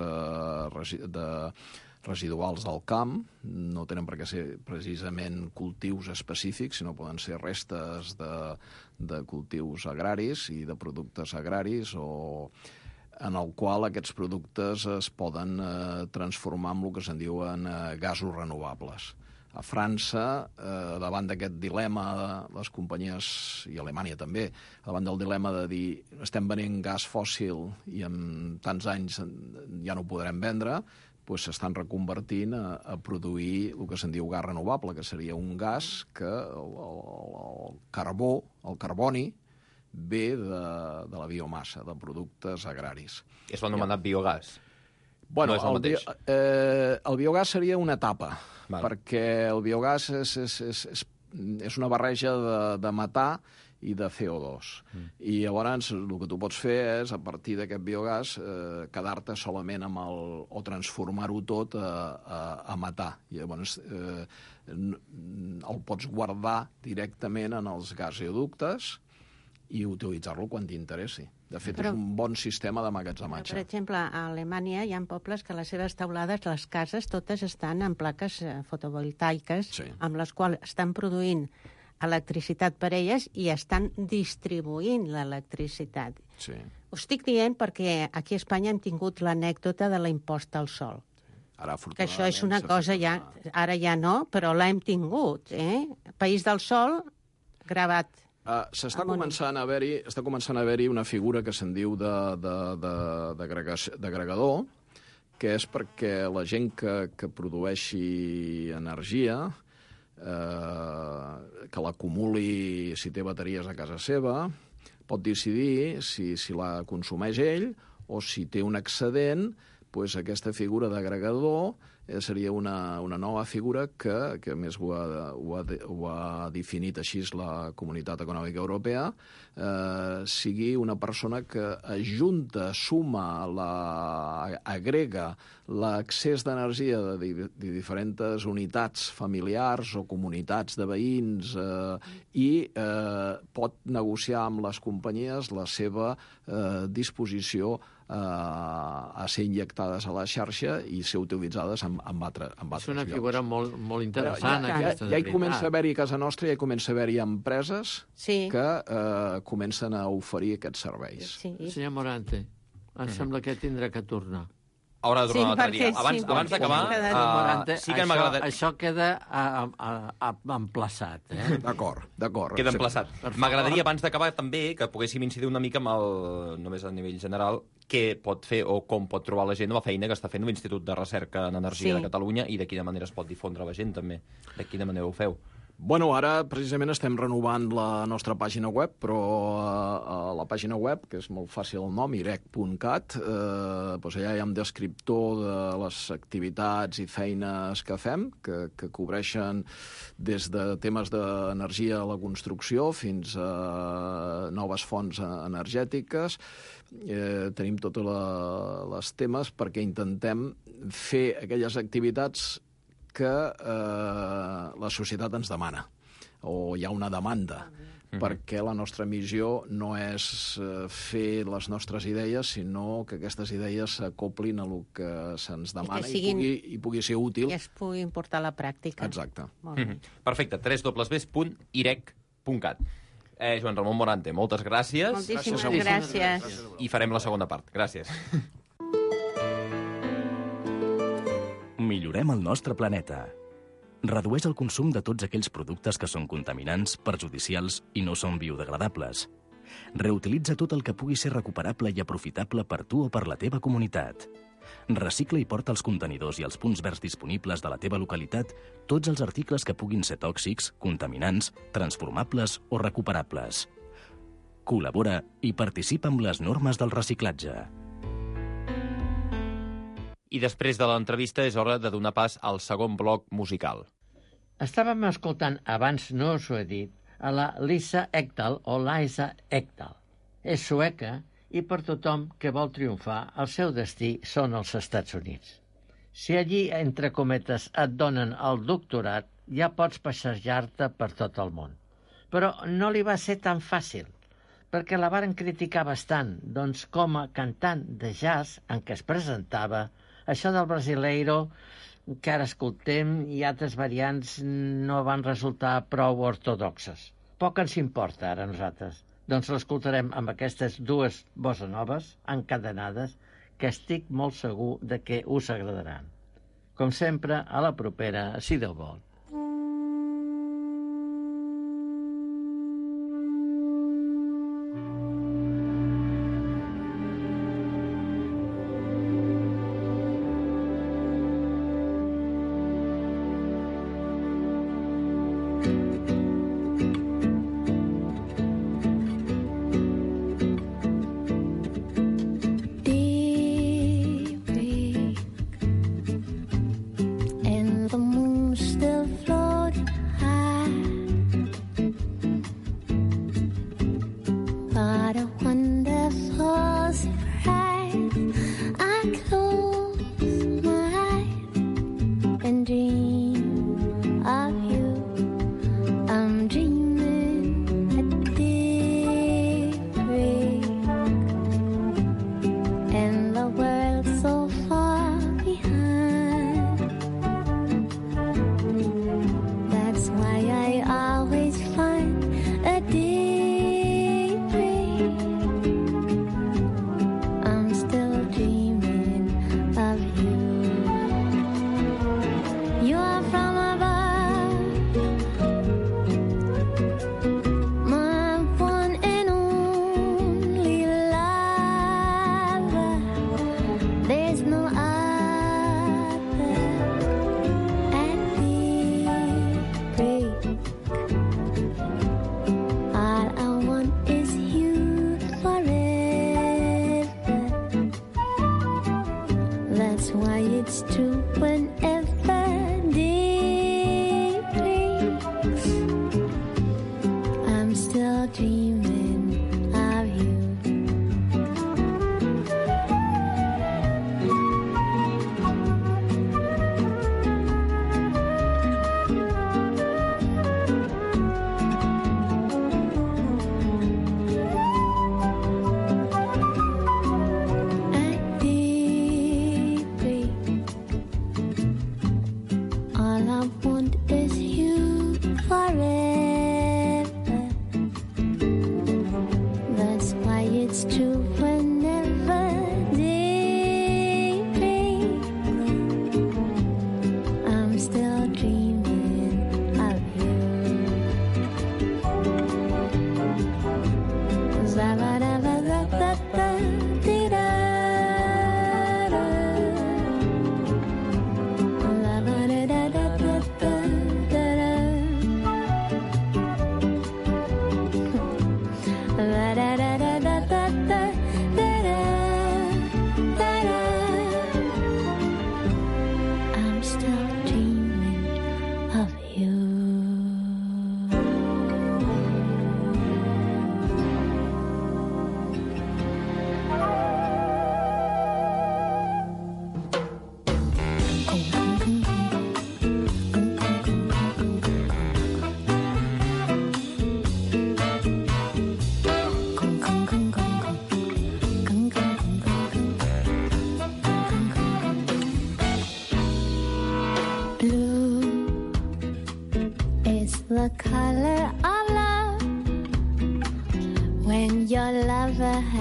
residuals del camp. No tenen per què ser precisament cultius específics, sinó poden ser restes de cultius agraris i de productes agraris en el qual aquests productes es poden transformar en el que se'n diuen gasos renovables. A França, davant d'aquest dilema, les companyies, i a Alemanya també, davant del dilema de dir estem venent gas fòssil i en tants anys ja no ho podrem vendre, doncs s'estan reconvertint a produir el que se'n diu gas renovable, que seria un gas que el carboni, ve de la biomassa, de productes agraris. És l'anomenat biogàs. Bueno, no és el mateix. El biogàs seria una etapa, perquè el biogàs és una barreja de metà i de CO2. I llavors el que tu pots fer és, a partir d'aquest biogàs, quedar-te solament amb o transformar-ho tot a metà. I llavors el pots guardar directament en els gasoductes i utilitzar-lo quan t'interessi. De fet, és un bon sistema d'emmagatzematge. Per exemple, a Alemanya hi ha pobles que les seves teulades, les cases, totes estan en plaques fotovoltaiques, amb les quals estan produint electricitat per elles i estan distribuint l'electricitat. Sí. Ho estic dient perquè aquí a Espanya hem tingut l'anècdota de l'impost al sol. Ara, que això és una cosa ja... Ara ja no, però l'hem tingut. País del Sol, gravat. Està començant a haver-hi una figura que se'n diu d'agregador, que és perquè la gent que produeixi energia, que l'acumuli si té bateries a casa seva, pot decidir si la consumeix ell o si té un excedent, doncs aquesta figura d'agregador seria una nova figura que a més ho ha definit així la Comunitat Econòmica Europea, sigui una persona que ajunta, suma, agrega l'accés d'energia de diferents unitats familiars o comunitats de veïns i pot negociar amb les companyies la seva disposició a ser injectades a la xarxa i ser utilitzades en altres llocs. És una figura molt interessant. Ja hi comença a haver-hi a casa nostra, ja hi comença a haver-hi empreses que comencen a oferir aquests serveis. Senyor Morante, em sembla que tindrà que tornar. Haurà de tornar l'altre dia. Abans d'acabar, sí que m'agradaria... Això queda emplaçat. D'acord. Queda emplaçat. M'agradaria, abans d'acabar, també, que poguéssim incidir una mica només a nivell general, què pot fer o com pot trobar la gent la feina que està fent l'Institut de Recerca en Energia de Catalunya i de quina manera es pot difondre la gent, també. De quina manera ho feu? Bueno, ara precisament estem renovant la nostra pàgina web, però la pàgina web, que és molt fàcil el nom, irec.cat, doncs allà hi ha un descriptor de les activitats i feines que fem, que cobreixen des de temes d'energia a la construcció fins a noves fonts energètiques. Tenim tots els temes perquè intentem fer aquelles activitats que la societat ens demana. o hi ha una demanda, perquè la nostra missió no és fer les nostres idees, sinó que aquestes idees s'acoplin a el que se'ns demana i pugui ser útil. I es pugui portar a la pràctica. Exacte. Perfecte, www.irec.cat. Joan Ramon Morante, moltes gràcies. Moltíssimes gràcies. I farem la segona part. Gràcies. Millorem el nostre planeta. Redueix el consum de tots aquells productes que són contaminants, perjudicials i no són biodegradables. Reutilitza tot el que pugui ser recuperable i aprofitable per tu o per la teva comunitat. Recicla i porta als contenidors i als punts verds disponibles de la teva localitat tots els articles que puguin ser tòxics, contaminants, transformables o recuperables. Col·labora i participa amb les normes del reciclatge. I després de l'entrevista és hora de donar pas al segon bloc musical. Estàvem escoltant, abans no us ho he dit, a la Lisa Ekdahl o Liza Ekdahl. És sueca i per tothom que vol triomfar, el seu destí són els Estats Units. Si allí, entre cometes, et donen el doctorat, ja pots passejar-te per tot el món. Però no li va ser tan fàcil, perquè la varen criticar bastant, doncs com a cantant de jazz en què es presentava, això del brasileiro, que ara escoltem, i altres variants no van resultar prou ortodoxes. Poc ens importa ara a nosaltres. Doncs l'escoltarem amb aquestes dues bossa noves, encadenades, que estic molt segur de que us agradaran. Com sempre, a la propera, si Déu vol.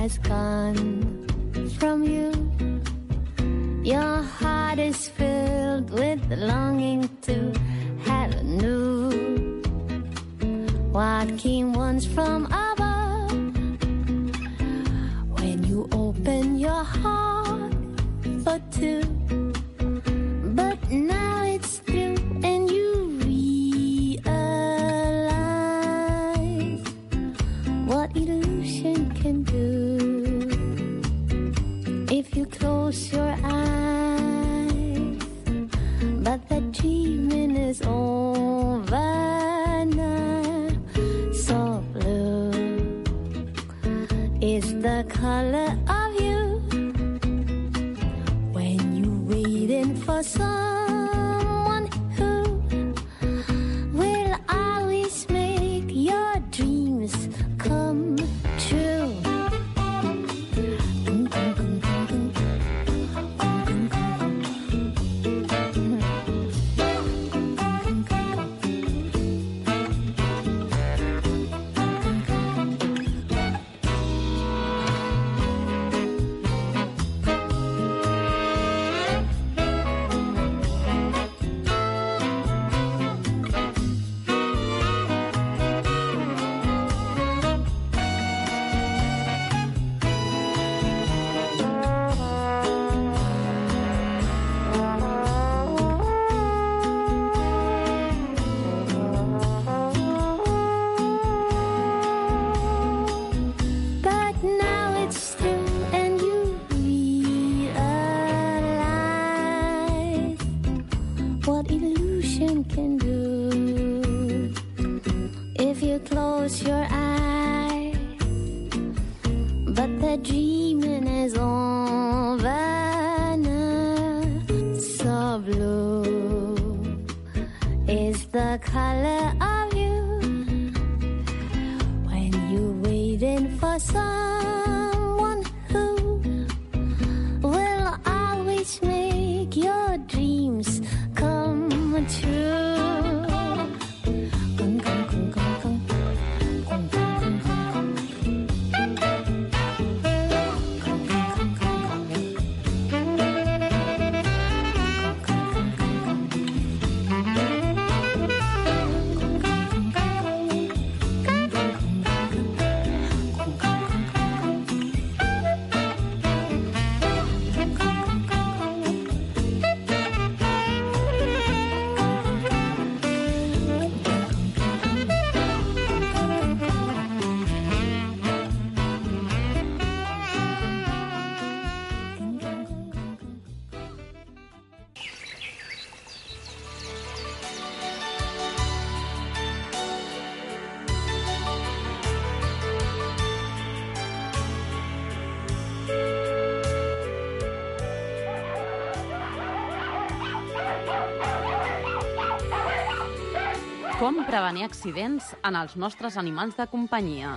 has gone from you. Your heart is filled with longing to have anew what came once from above. When you open your heart for two, but now it's through and you realize what illusion can do. If you close your eyes, but the dreaming is over now. So blue is the color of you when you're waiting for someone who will always make your dreams come true. Com prevenir accidents en els nostres animals de companyia.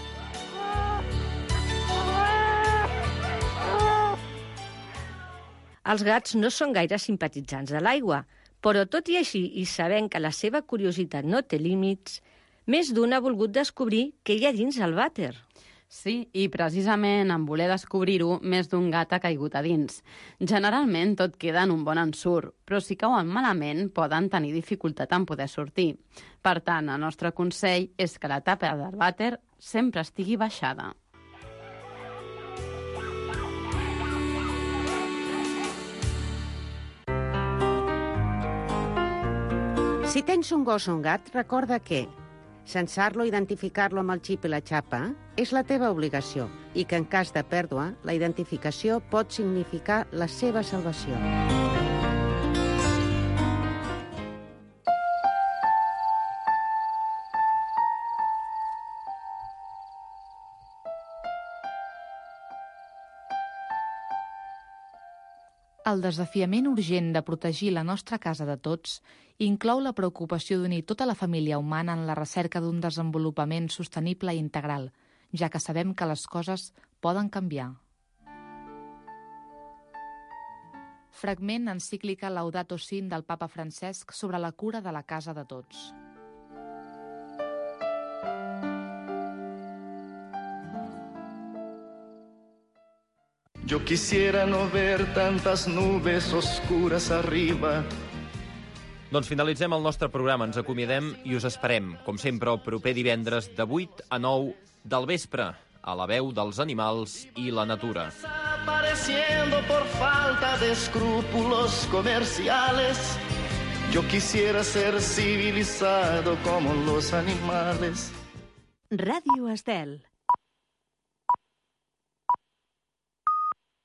Els gats no són gaire simpatitzants de l'aigua, però tot i així i sabent que la seva curiositat no té límits, més d'un ha volgut descobrir què hi ha dins el vàter. Sí, i precisament en voler descobrir-ho, més d'un gat ha caigut a dins. Generalment tot queda en un bon ensurt, però si cauen malament poden tenir dificultat en poder sortir. Per tant, el nostre consell és que la tapa del vàter sempre estigui baixada. Si tens un gos o un gat, recorda que censar-lo, identificar-lo amb el xip i la xapa és la teva obligació i que en cas de pèrdua, la identificació pot significar la seva salvació. El desafiament urgent de protegir la nostra casa de tots inclou la preocupació d'unir tota la família humana en la recerca d'un desenvolupament sostenible i integral, ja que sabem que les coses poden canviar. Fragment encíclica Laudato Si del papa Francesc sobre la cura de la casa de tots. Yo quisiera no ver tantas nubes oscuras arriba. Doncs finalitzem el nostre programa, ens acomiadem i us esperem, com sempre, el proper divendres de 8 a 9 del vespre, a la veu dels animals i la natura. Desapareciendo por falta de escrúpulos comerciales. Yo quisiera ser civilizado como los animales. Radio Estel.